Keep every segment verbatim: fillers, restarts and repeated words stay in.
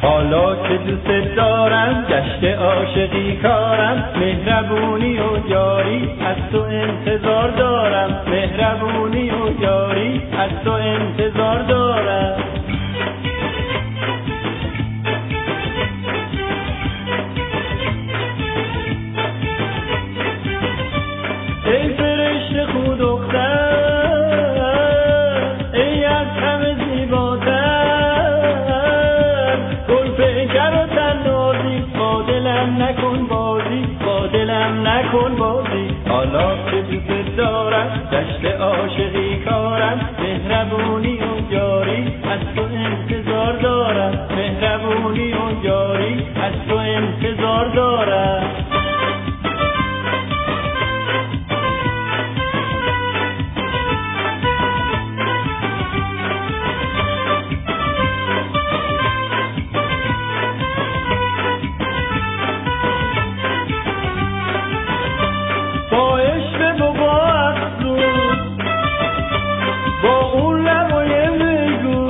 حالا که دوست دارم گشت عاشقی کارم، مهربونی و یاری از تو انتظار دارم، مهربونی و یاری از تو انتظار دارم. ای فرشته خود دختر، ای از همه زیباتر، گل پیکر و تنازی، با دلم نکن بازی، با دلم نکن بازی. حالا که دوست دارم دشت عاشقی کارم، مهربونی و یاری از تو انتظار دارم، مهربونی و یاری از تو انتظار دارم. با عشق و با افسون، با اون لبای میگو،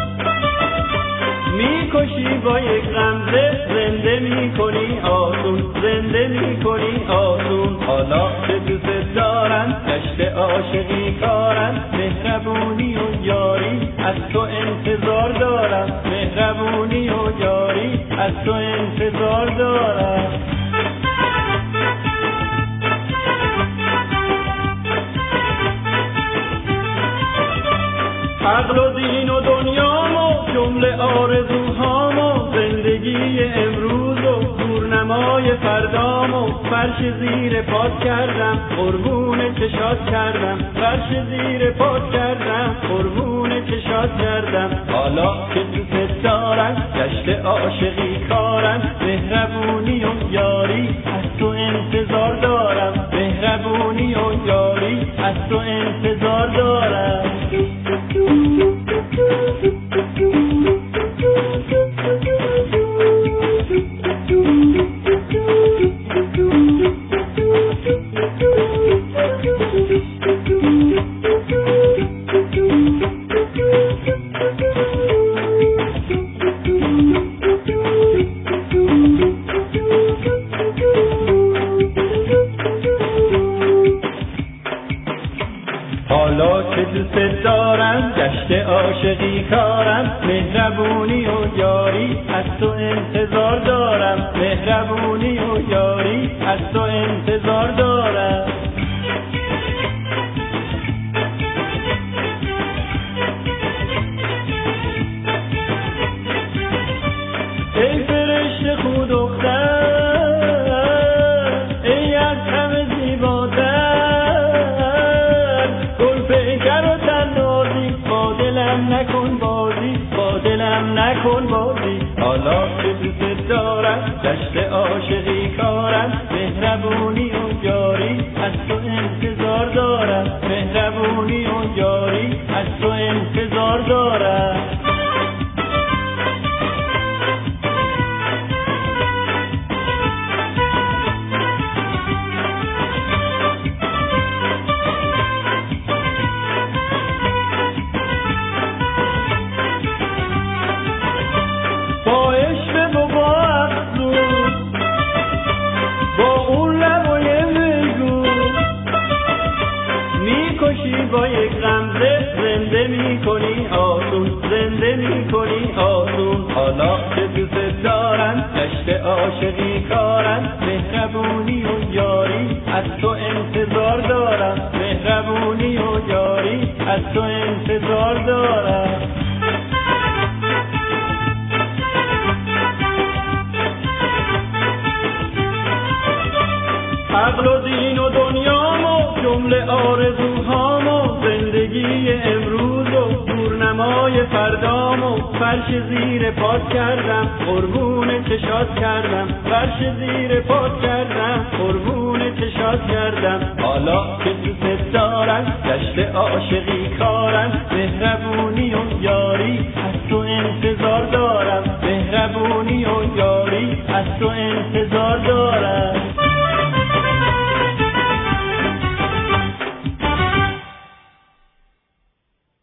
میکشی با یک غمزه، زنده میکنی آسون، زنده میکنی آسون. حالا که دوست دارم گشت عاشقی کارم، مهربونی و یاری از تو انتظار دارم، مهربونی و یاری از تو انتظار دارم. عقل و دین و دنیامو، جمله آرزوهامو، زندگی امروز و دورنمای فردامو، فرش زیر پات کردم، قربون چشات کردم، فرش زیر پات کردم، قربون چشات کردم. حالا که دوست دارم گشت عاشقی کارم، مهربونی و یاری از تو انتظار دارم، مهربونی و یاری از تو انتظار دارم. حالا که دوست دارم گشت عاشقی کارم، مهربونی و یاری از تو انتظار دارم، مهربونی و یاری از تو انتظار دارم. ای فرشته خود دختر، ای از همه زیباتر، گل پیکر و تنازی، با دلم نکن بازی، با دلم نکن بازی. حالا که دوست دارم گشت عاشقی کارم، مهربونی و یاری از تو انتظار دارم، مهربونی و یاری از تو انتظار دارم. با عشق و با افسون، با اون لبای میگو، میکشی با یک غمزه، زنده میکنی آسون، زنده میکنی آسون. حالا که دوست دارم گشت عاشقی کارم، مهربونی و یاری از تو انتظار دارم، مهربونی و یاری از تو انتظار دارم. عقل و دین و دنیامو، جمله آرزوهامو، زندگی امروز و دورنمای فردامو، فرش زیر پات کردم، قربون چشات کردم، فرش زیر پات کردم، قربون چشات کردم. حالا که دوست دارم گشت عاشقی کارم، مهربونی و یاری از تو انتظار دارم، مهربونی و یاری از تو انتظار